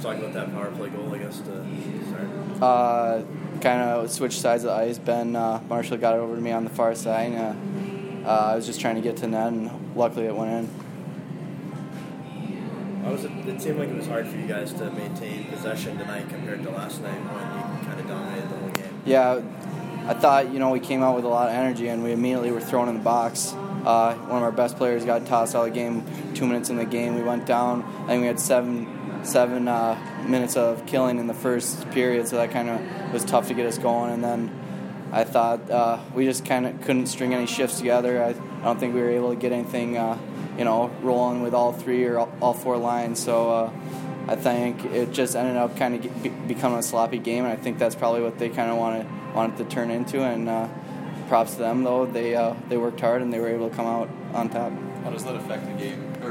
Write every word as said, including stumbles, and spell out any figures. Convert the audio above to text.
talk about that power play goal, I guess, to start. Uh, kind of switched sides of the ice. Ben uh, Marshall got it over to me on the far side. And, uh, uh, I was just trying to get to net, and luckily it went in. How was it, it seemed like it was hard for you guys to maintain possession tonight compared to last night when you kind of dominated the whole game. Yeah, I thought, you know, we came out with a lot of energy, and we immediately were thrown in the box. Uh, one of our best players got tossed out of the game two minutes in the game. We went down. I think we had seven seven uh, minutes of killing in the first period, so that kind of was tough to get us going. And then I thought uh, we just kind of couldn't string any shifts together. I, I don't think we were able to get anything, uh, you know, rolling with all three or all, all four lines. So uh, I think it just ended up kind of be, becoming a sloppy game, and I think that's probably what they kind of wanted wanted to turn into. And uh, props to them, though. They uh, they worked hard and they were able to come out on top. How does that affect the game?